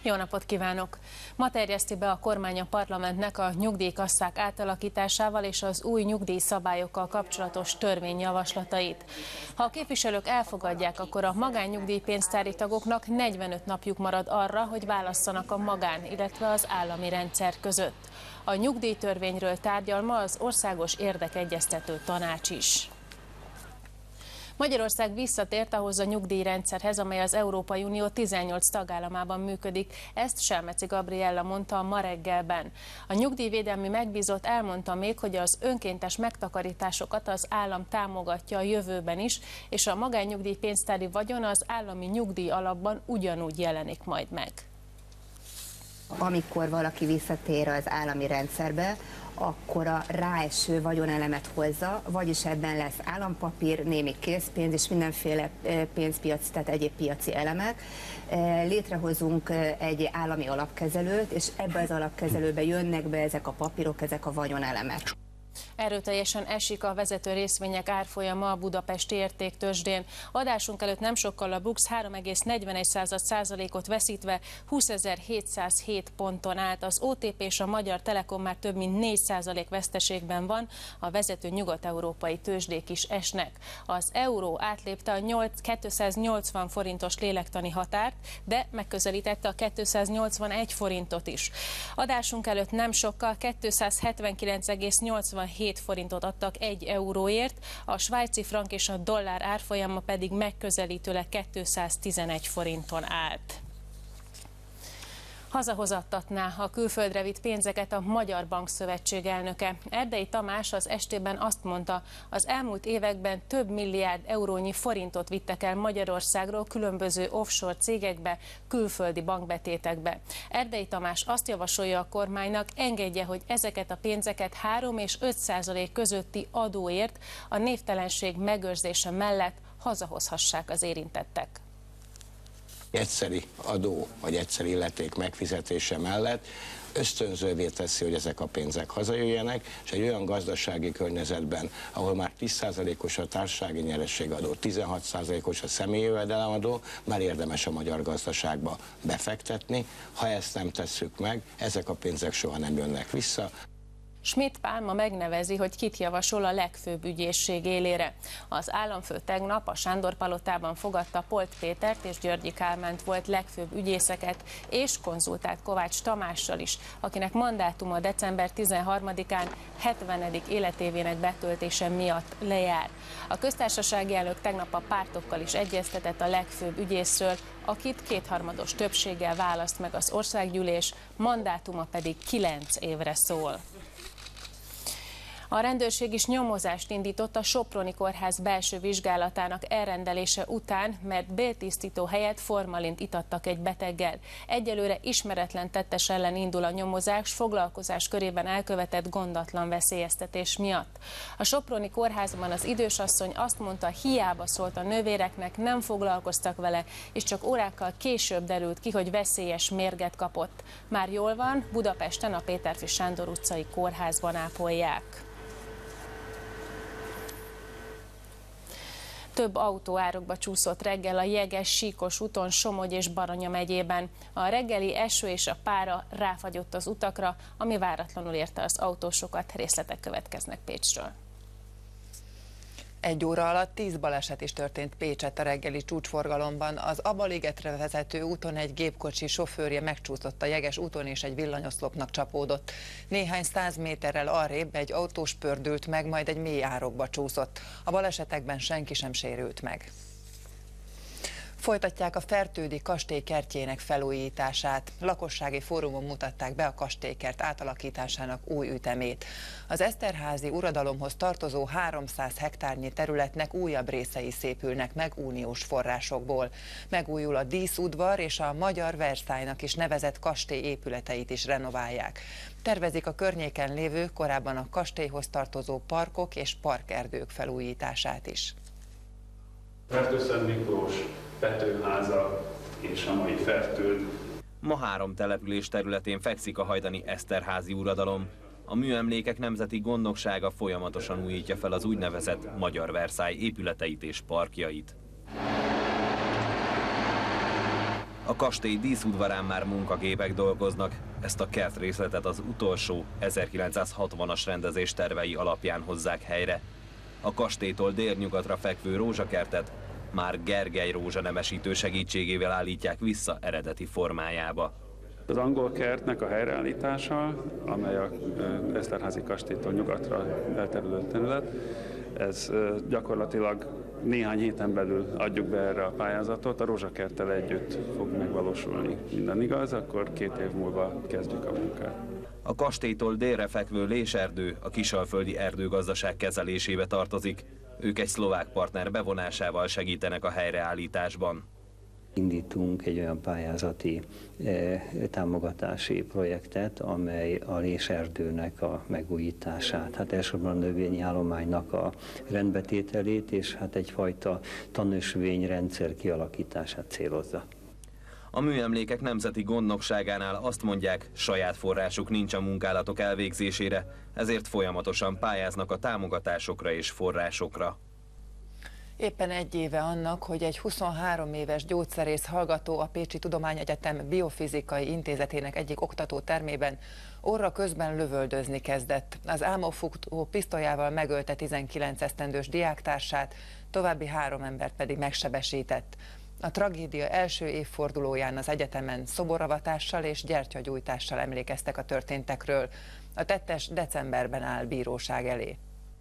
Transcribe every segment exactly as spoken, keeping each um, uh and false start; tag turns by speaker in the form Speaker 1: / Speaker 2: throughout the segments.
Speaker 1: Jó napot kívánok! Ma terjeszti be a kormány a parlamentnek a nyugdíjkasszák átalakításával és az új nyugdíjszabályokkal kapcsolatos törvényjavaslatait. Ha a képviselők elfogadják, akkor a magánnyugdíjpénztári tagoknak negyvenöt napjuk marad arra, hogy válasszanak a magán, illetve az állami rendszer között. A nyugdíjtörvényről tárgyal ma az Országos Érdekegyeztető Tanács is. Magyarország visszatért ahhoz a nyugdíjrendszerhez, amely az Európai Unió tizennyolc tagállamában működik. Ezt Selmeci Gabriella mondta ma reggelben. A nyugdíjvédelmi megbízott elmondta még, hogy az önkéntes megtakarításokat az állam támogatja a jövőben is, és a magánnyugdíjpénztári vagyon az állami nyugdíj alapban ugyanúgy jelenik majd meg.
Speaker 2: Amikor valaki visszatér az állami rendszerbe, akkor a ráeső vagyonelemet hozza, vagyis ebben lesz állampapír, némi készpénz és mindenféle pénzpiaci, tehát egyéb piaci elemek. Létrehozunk egy állami alapkezelőt, és ebbe az alapkezelőbe jönnek be ezek a papírok, ezek a vagyonelemek.
Speaker 1: Erőteljesen esik a vezető részvények árfolyama a budapesti értéktőzsdén. Adásunk előtt nem sokkal a BUX három egész negyvenegy százalékot veszítve húszezer-hétszázhét ponton állt. Az o té pé és a Magyar Telekom már több mint négy százalék veszteségben van, a vezető nyugat-európai tőzsdék is esnek. Az euró átlépte a kétszáznyolcvan forintos lélektani határt, de megközelítette a kétszáznyolcvanegy forintot is. Adásunk előtt nem sokkal kétszázhetvenkilenc egész nyolcvanhét forintot adtak egy euróért, a svájci frank és a dollár árfolyama pedig megközelítőleg kétszáztizenegy forinton állt. Hazahozattatná a külföldre vitt pénzeket a Magyar Bankszövetség elnöke. Erdei Tamás az estében azt mondta, az elmúlt években több milliárd eurónyi forintot vittek el Magyarországról különböző offshore cégekbe, külföldi bankbetétekbe. Erdei Tamás azt javasolja a kormánynak, engedje, hogy ezeket a pénzeket három és öt százalék közötti adóért a névtelenség megőrzése mellett hazahozhassák az érintettek.
Speaker 3: Egyszeri adó vagy egyszeri illeték megfizetése mellett ösztönzővé teszi, hogy ezek a pénzek hazajöjjenek, és egy olyan gazdasági környezetben, ahol már tíz százalékos a társasági nyerességadó, tizenhat százalékos a személyi jövedelemadó, már érdemes a magyar gazdaságba befektetni. Ha ezt nem tesszük meg, ezek a pénzek soha nem jönnek vissza.
Speaker 1: Schmidt Pál ma megnevezi, hogy kit javasol a legfőbb ügyészség élére. Az államfő tegnap a Sándor-palotában fogadta Polt Pétert és Györgyi Kálmánt volt legfőbb ügyészeket, és konzultált Kovács Tamással is, akinek mandátuma december tizenharmadikán hetvenedik életévének betöltése miatt lejár. A köztársasági elnök tegnap a pártokkal is egyeztetett a legfőbb ügyészről, akit kétharmados többséggel választ meg az országgyűlés, mandátuma pedig kilenc évre szól. A rendőrség is nyomozást indított a Soproni Kórház belső vizsgálatának elrendelése után, mert béltisztító helyett formalint itattak egy beteggel. Egyelőre ismeretlen tettes ellen indul a nyomozás foglalkozás körében elkövetett gondatlan veszélyeztetés miatt. A Soproni Kórházban az idősasszony azt mondta, hiába szólt a nővéreknek, nem foglalkoztak vele, és csak órákkal később derült ki, hogy veszélyes mérget kapott. Már jól van, Budapesten a Péterfi Sándor utcai kórházban ápolják. Több autó árokba csúszott reggel a Jeges-Síkos úton Somogy és Baranya megyében. A reggeli eső és a pára ráfagyott az utakra, ami váratlanul érte az autósokat. Részletek következnek Pécsről.
Speaker 4: Egy óra alatt tíz baleset is történt Pécsett a reggeli csúcsforgalomban. Az Aba-ligetre vezető úton egy gépkocsi sofőrje megcsúszott a Jeges úton és egy villanyoszlopnak csapódott. Néhány száz méterrel arrébb egy autós pördült meg, majd egy mély árokba csúszott. A balesetekben senki sem sérült meg. Folytatják a Fertődi kastély kertjének felújítását. Lakossági fórumon mutatták be a kastélykert átalakításának új ütemét. Az Eszterházy uradalomhoz tartozó háromszáz hektárnyi területnek újabb részei szépülnek meg uniós forrásokból. Megújul a díszudvar, és a Magyar Versailles-nak is nevezett kastély épületeit is renoválják. Tervezik a környéken lévő, korábban a kastélyhoz tartozó parkok és parkerdők felújítását is.
Speaker 5: Fertőszent Miklós, Petőháza és a mai Fertőd.
Speaker 6: Ma három település területén fekszik a hajdani Eszterházy uradalom. A műemlékek nemzeti gondnoksága folyamatosan újítja fel az úgynevezett Magyar Versailles épületeit és parkjait. A kastély díszudvarán már munkagépek dolgoznak, ezt a kertrészletet az utolsó ezerkilencszázhatvanas rendezés tervei alapján hozzák helyre. A kastélytól délnyugatra fekvő rózsakertet már Gergely rózsanemesítő segítségével állítják vissza eredeti formájába.
Speaker 5: Az angol kertnek a helyreállítása, amely a Eszterházy kastélytól nyugatra elterülő terület, ez gyakorlatilag néhány héten belül adjuk be erre a pályázatot, a rózsakerttel együtt fog megvalósulni. Minden igaz, akkor két év múlva kezdjük a munkát.
Speaker 6: A kastélytól délre fekvő Léserdő a Kisalföldi erdőgazdaság kezelésébe tartozik. Ők egy szlovák partner bevonásával segítenek a helyreállításban.
Speaker 7: Indítunk egy olyan pályázati eh, támogatási projektet, amely a Léserdőnek a megújítását, hát elsősorban a növényi állománynak a rendbetételét és hát egyfajta tanösvényrendszer kialakítását célozza.
Speaker 6: A műemlékek nemzeti gondnokságánál azt mondják, saját forrásuk nincs a munkálatok elvégzésére, ezért folyamatosan pályáznak a támogatásokra és forrásokra.
Speaker 4: Éppen egy éve annak, hogy egy huszonhárom éves gyógyszerész hallgató a Pécsi Tudományegyetem Biofizikai Intézetének egyik oktatótermében orra közben lövöldözni kezdett. Az álmokfutó pisztolyával megölte tizenkilenc esztendős diáktársát, további három embert pedig megsebesített. A tragédia első évfordulóján az egyetemen szoboravatással és gyertyagyújtással emlékeztek a történtekről. A tettes decemberben áll bíróság elé.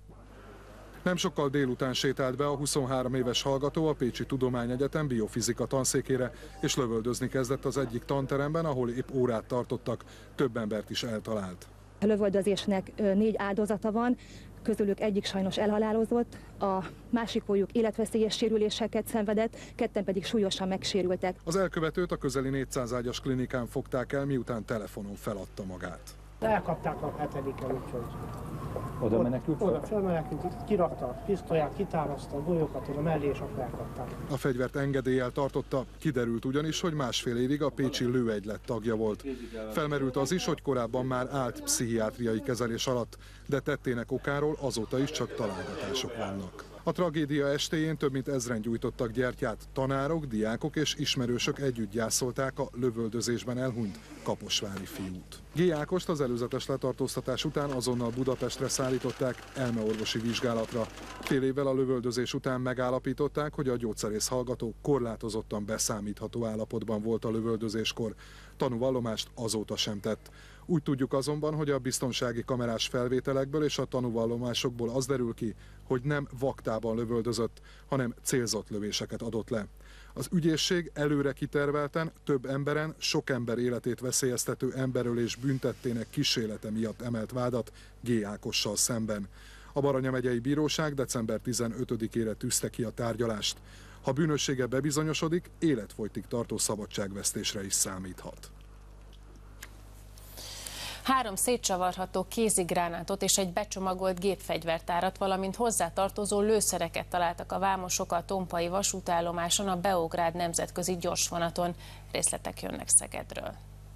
Speaker 8: Nem sokkal délután sétált be a huszonhárom éves hallgató a Pécsi Tudományegyetem biofizika tanszékére, és lövöldözni kezdett az egyik tanteremben, ahol épp órát tartottak, több embert is eltalált.
Speaker 9: A lövöldözésnek négy áldozata van, közülük egyik sajnos elhalálozott, a másikójuk életveszélyes sérüléseket szenvedett, ketten pedig súlyosan megsérültek.
Speaker 8: Az elkövetőt a közeli négyszáz ágyas klinikán fogták el, miután telefonon feladta magát.
Speaker 10: Elkapták a hetediken, úgyhogy
Speaker 11: oda menekült?
Speaker 10: Oda felmenekült, kirakta a pisztolyát, kitámaszta a golyókat oda mellé, és akkor elkapták.
Speaker 8: A fegyvert engedéllyel tartotta, kiderült ugyanis, hogy másfél évig a pécsi lőegylet tagja volt. Felmerült az is, hogy korábban már állt pszichiátriai kezelés alatt, de tettének okáról azóta is csak találgatások vannak. A tragédia estéjén több mint ezren gyújtottak gyertyát, tanárok, diákok és ismerősök együtt gyászolták a lövöldözésben elhunyt kaposvári fiút. G. Ákost az előzetes letartóztatás után azonnal Budapestre szállították elmeorvosi vizsgálatra. Fél évvel a lövöldözés után megállapították, hogy a gyógyszerész hallgató korlátozottan beszámítható állapotban volt a lövöldözéskor. Tanúvallomást azóta sem tett. Úgy tudjuk azonban, hogy a biztonsági kamerás felvételekből és a tanúvallomásokból az derül ki, hogy nem vaktában lövöldözött, hanem célzott lövéseket adott le. Az ügyészség előre kitervelten több emberen, sok ember életét veszélyeztető emberölés büntettének kísérlete miatt emelt vádat G. Ákossal szemben. A Baranya megyei bíróság december tizenötödikére tűzte ki a tárgyalást. Ha bűnössége bebizonyosodik, életfogytig tartó szabadságvesztésre is számíthat.
Speaker 1: Három szétcsavarható kézigránátot és egy becsomagolt gépfegyvertárat, valamint hozzátartozó lőszereket találtak a vámosok a tompai vasútállomáson, a Beográd nemzetközi gyorsvonaton. Részletek jönnek Szegedről.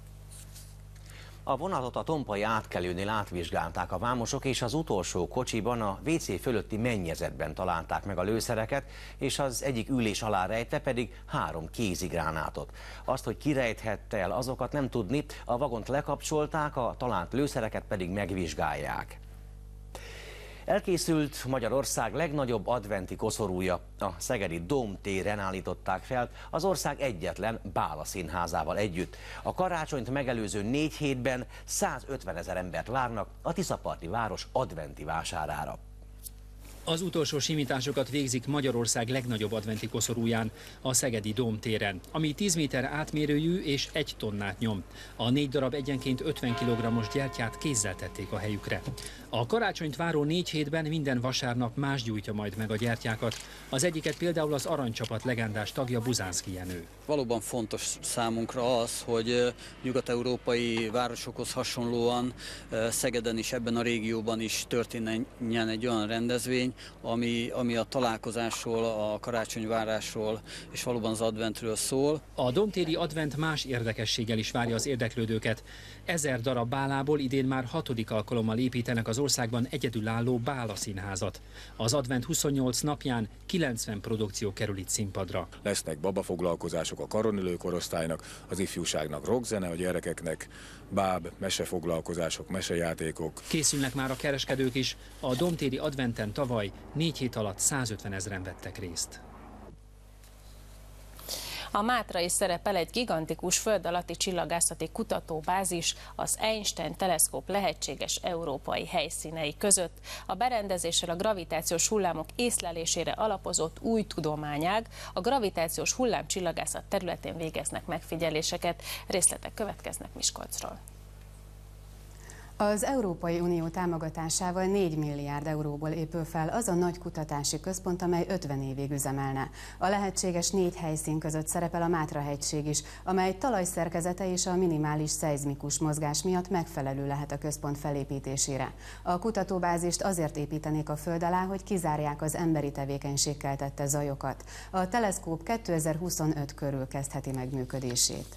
Speaker 12: A vonatot a tompai átkelőnél átvizsgálták a vámosok, és az utolsó kocsiban, a vé cé fölötti mennyezetben találták meg a lőszereket, és az egyik ülés alá rejte pedig három kézigránátot. Azt, hogy ki rejthette el, azokat nem tudni, a vagont lekapcsolták, a talált lőszereket pedig megvizsgálják. Elkészült Magyarország legnagyobb adventi koszorúja. A szegedi Dóm téren állították fel az ország egyetlen Bála színházával együtt. A karácsonyt megelőző négy hétben százötven ezer embert várnak a tiszaparti város adventi vásárára.
Speaker 13: Az utolsó simításokat végzik Magyarország legnagyobb adventi koszorúján, a szegedi Dóm téren, ami tíz méter átmérőjű és egy tonnát nyom. A négy darab egyenként ötven kilogrammos gyertyát kézzel tették a helyükre. A karácsonyt váró négy hétben minden vasárnap más gyújtja majd meg a gyertyákat. Az egyiket például az Aranycsapat legendás tagja Buzánszky Jenő.
Speaker 14: Valóban fontos számunkra az, hogy nyugat-európai városokhoz hasonlóan Szegeden is, ebben a régióban is történjen egy olyan rendezvény, ami, ami a találkozásról, a karácsonyvárásról és valóban az adventről szól.
Speaker 13: A domtéri advent más érdekességgel is várja az érdeklődőket. Ezer darab bálából idén már hatodik alkalommal építenek az országban egyedülálló bálaszínházat. Az advent huszonnyolc napján kilencven produkció kerül itt színpadra.
Speaker 15: Lesznek babafoglalkozások a karonülő korosztálynak, az ifjúságnak rockzene, a gyerekeknek báb, mesefoglalkozások, mesejátékok.
Speaker 13: Készülnek már a kereskedők is. A domtéri adventen tavaly négy hét alatt százötven ezren vettek részt.
Speaker 1: A Mátra is szerepel egy gigantikus föld alatti csillagászati kutatóbázis az Einstein teleszkóp lehetséges európai helyszínei között. A berendezéssel a gravitációs hullámok észlelésére alapozott új tudományág, a gravitációs hullámcsillagászat területén végeznek megfigyeléseket. Részletek következnek Miskolcról.
Speaker 16: Az Európai Unió támogatásával négy milliárd euróból épül fel az a nagy kutatási központ, amely ötven évig üzemelne. A lehetséges négy helyszín között szerepel a Mátra-hegység is, amely talajszerkezete és a minimális szeizmikus mozgás miatt megfelelő lehet a központ felépítésére. A kutatóbázist azért építenék a föld alá, hogy kizárják az emberi tevékenység keltette zajokat. A teleszkóp kétezer-huszonöt körül kezdheti meg működését.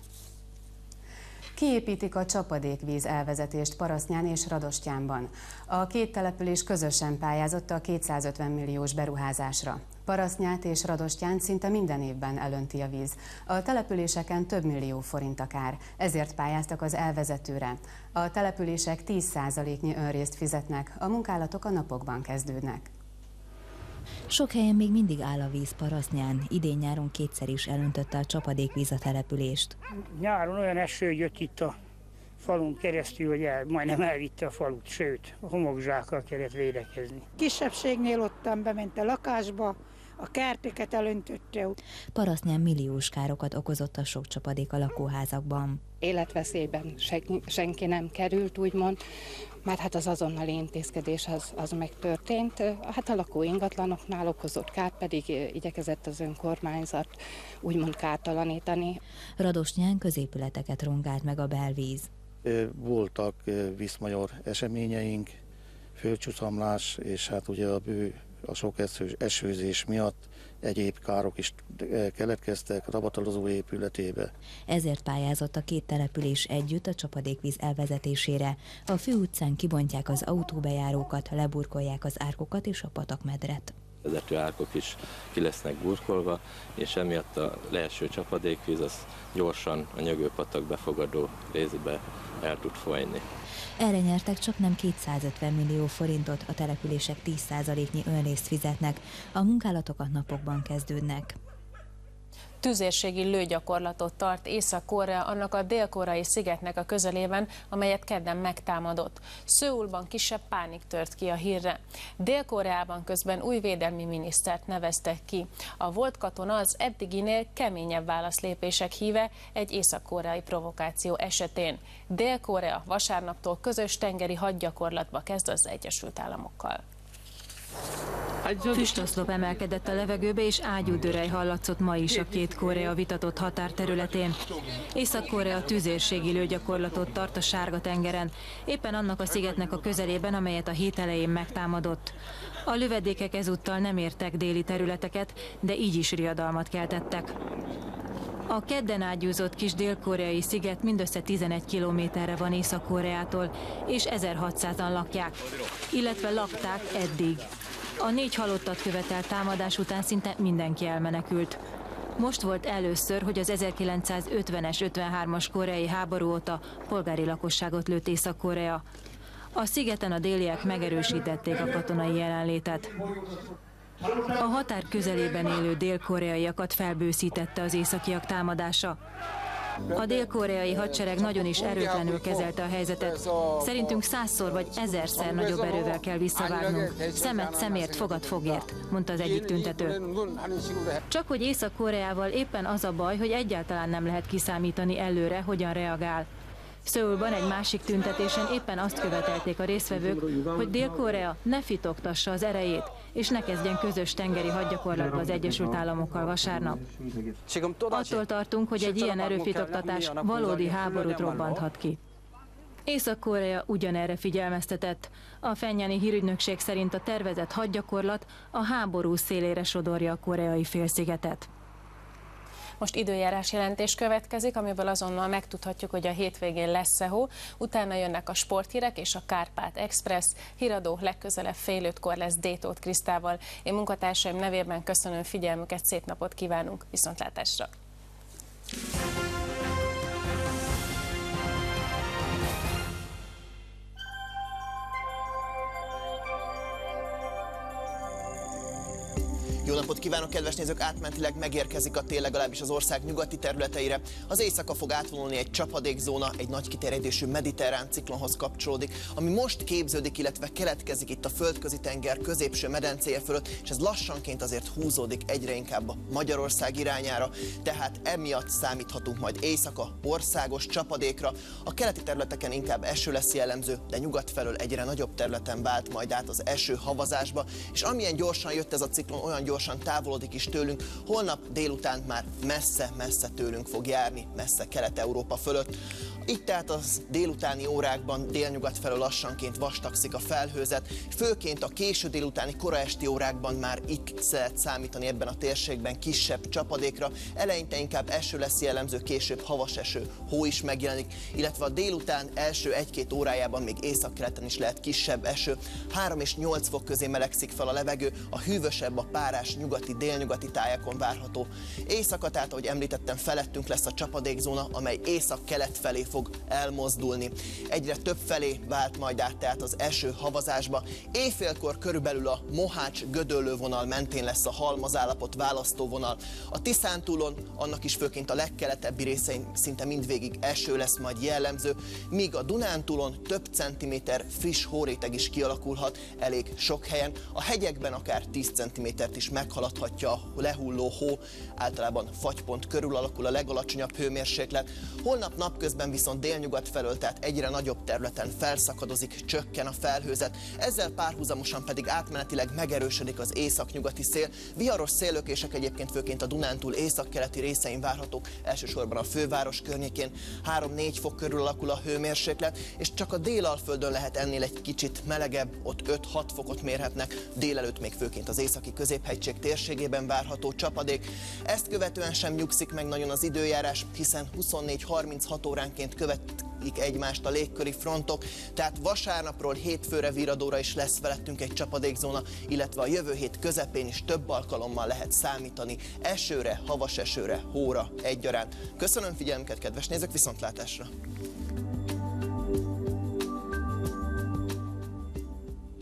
Speaker 16: Kiépítik a csapadékvíz elvezetést Parasztnyán és Radostyánban. A két település közösen pályázott a kétszázötven milliós beruházásra. Parasztnyát és Radostyánt szinte minden évben elönti a víz. A településeken több millió forint a kár, ezért pályáztak az elvezetőre. A települések tíz százaléknyi önrészt fizetnek, a munkálatok a napokban kezdődnek.
Speaker 17: Sok helyen még mindig áll a víz Parasztnyán, idén-nyáron kétszer is elöntötte a csapadékvíz a települést.
Speaker 18: Nyáron olyan eső jött itt a falun keresztül, hogy el, majdnem elvitte a falut, sőt, a homokzsákkal kellett védekezni.
Speaker 19: Kisebbségnél ottan bement a lakásba, a kerteket elöntötte.
Speaker 17: Parasztnyán milliós károkat okozott a sok csapadék a lakóházakban.
Speaker 20: Életveszélyben senki nem került, úgymond, mert hát az azonnali intézkedés az, az megtörtént. Hát a lakó ingatlanoknál okozott kárt pedig igyekezett az önkormányzat úgymond kártalanítani.
Speaker 17: Radosnyán középületeket rongált meg a belvíz.
Speaker 21: Voltak viszmajor eseményeink, földcsúszamlás, és hát ugye a bő, a sok esőzés miatt egyéb károk is keletkeztek Ravatalozó épületébe.
Speaker 17: Ezért pályázott a két település együtt a csapadékvíz elvezetésére. A főutcán kibontják az autóbejárókat, leburkolják az árkokat és a patakmedret.
Speaker 22: Vezető árkok is ki lesznek burkolva, és emiatt a leeső csapadékvíz az gyorsan a Nyögő-patak befogadó részbe el tud folyni.
Speaker 17: Erre nyertek csak nem kétszázötven millió forintot, a települések tíz százaléknyi önrészt fizetnek, a munkálatok a napokban kezdődnek.
Speaker 1: Tüzérségi lőgyakorlatot tart Észak-Korea annak a dél-koreai szigetnek a közelében, amelyet kedden megtámadott. Szöulban kisebb pánik tört ki a hírre. Dél-Koreában közben új védelmi minisztert neveztek ki. A volt katona az eddiginél keményebb válaszlépések híve egy észak-koreai provokáció esetén. Dél-Korea vasárnaptól közös tengeri hadgyakorlatba kezd az Egyesült Államokkal.
Speaker 23: Füstoszlop emelkedett a levegőbe, és ágyúdörej hallatszott ma is a két Korea vitatott határterületén. Észak-Korea tüzérségi lőgyakorlatot tart a Sárga-tengeren, éppen annak a szigetnek a közelében, amelyet a hét elején megtámadott. A lövedékek ezúttal nem értek déli területeket, de így is riadalmat keltettek. A kedden ágyúzott kis dél-koreai sziget mindössze tizenegy kilométerre van Észak-Koreától, és ezerhatszázan lakják, illetve lakták eddig. A négy halottat követelt támadás után szinte mindenki elmenekült. Most volt először, hogy az ezerkilencszázötvenes ötvenhármas koreai háború óta polgári lakosságot lőtt Észak-Korea. A szigeten a déliek megerősítették a katonai jelenlétet. A határ közelében élő dél-koreaiakat felbőszítette az északiak támadása. A dél-koreai hadsereg nagyon is erőtlenül kezelte a helyzetet. Szerintünk százszor vagy ezerszer nagyobb erővel kell visszavágnunk. Szemet szemért, fogad fogért, mondta az egyik tüntető. Csak hogy Észak-Koreával éppen az a baj, hogy egyáltalán nem lehet kiszámítani előre, hogyan reagál. Szöulban egy másik tüntetésen éppen azt követelték a résztvevők, hogy Dél-Korea ne fitogtassa az erejét, és ne kezdjen közös tengeri hadgyakorlatba az Egyesült Államokkal vasárnap. Attól tartunk, hogy egy ilyen erőfitoktatás valódi háborút robbanthat ki. Észak-Korea ugyanerre figyelmeztetett. A Pchengjáni hírügynökség szerint a tervezett hadgyakorlat a háború szélére sodorja a koreai félszigetet.
Speaker 1: Most időjárás jelentés következik, amiből azonnal megtudhatjuk, hogy a hétvégén lesz-e hó, utána jönnek a sporthírek és a Kárpát Express, híradó legközelebb fél ötkor lesz Détóth Krisztával. Én munkatársaim nevében köszönöm figyelmüket, szép napot kívánunk, viszontlátásra!
Speaker 2: Jó napot kívánok, kedves nézők! Átmenetileg megérkezik a tél legalábbis az ország nyugati területeire. Az éjszaka fog átvonulni egy csapadékzóna, egy nagy kiterjedésű mediterrán ciklonhoz kapcsolódik, ami most képződik, illetve keletkezik itt a földközi tenger középső medencéje fölött, és ez lassanként azért húzódik egyre inkább a Magyarország irányára, tehát emiatt számíthatunk majd éjszaka országos csapadékra. A keleti területeken inkább eső lesz jellemző, de nyugat felől egyre nagyobb területen vált majd át az eső havazásba, és amilyen gyorsan jött ez a ciklon, olyan gyorsan távolodik is tőlünk, holnap délután már messze-messze tőlünk fog járni, messze Kelet-Európa fölött. Itt tehát az délutáni órákban délnyugat felől lassanként vastagszik a felhőzet, főként a késő délutáni, kora esti órákban már itt lehet számítani ebben a térségben kisebb csapadékra, eleinte inkább eső lesz jellemző, később havas eső, hó is megjelenik, illetve a délután első egy-két órájában még északkeleten is lehet kisebb eső, három és nyolc fok közé melegszik fel a levegő, a hűvösebb, a párás nyugati, délnyugati tájakon várható. Éjszaka, tehát ahogy említettem, felettünk lesz a csapadékzóna, amely észak-kelet felé fog elmozdulni. Egyre több felé vált majd át tehát az eső havazásba. Éjfélkor körülbelül a Mohács-Gödöllő vonal mentén lesz a halmazállapot választóvonal. A Tiszántúlon, annak is főként a legkeletebbi részein szinte mindvégig eső lesz majd jellemző, míg a Dunántúlon több centiméter friss hóréteg is kialakulhat elég sok helyen. A hegyekben akár tíz centimétert is meghaladhatja a lehulló hó, általában fagypont körül alakul a legalacsonyabb hőmérséklet. Holnap napközben viszont délnyugat felől, tehát egyre nagyobb területen felszakadozik, csökken a felhőzet, ezzel párhuzamosan pedig átmenetileg megerősödik az északnyugati szél. Viharos széllökések egyébként főként a Dunántúl északkeleti részein várhatók, elsősorban a főváros környékén. három-négy fok körül alakul a hőmérséklet, és csak a Délalföldön lehet ennél egy kicsit melegebb, ott öt-hat fokot mérhetnek, délelőtt még főként az északi középhegység térségében várható csapadék. Ezt követően sem nyugszik meg nagyon az időjárás, hiszen huszonnégy-harminchat óránként követik egymást a légköri frontok, tehát vasárnapról hétfőre, viradóra is lesz felettünk egy csapadékzóna, illetve a jövő hét közepén is több alkalommal lehet számítani esőre, havas esőre, hóra egyaránt. Köszönöm figyelmüket, kedves nézők, viszontlátásra!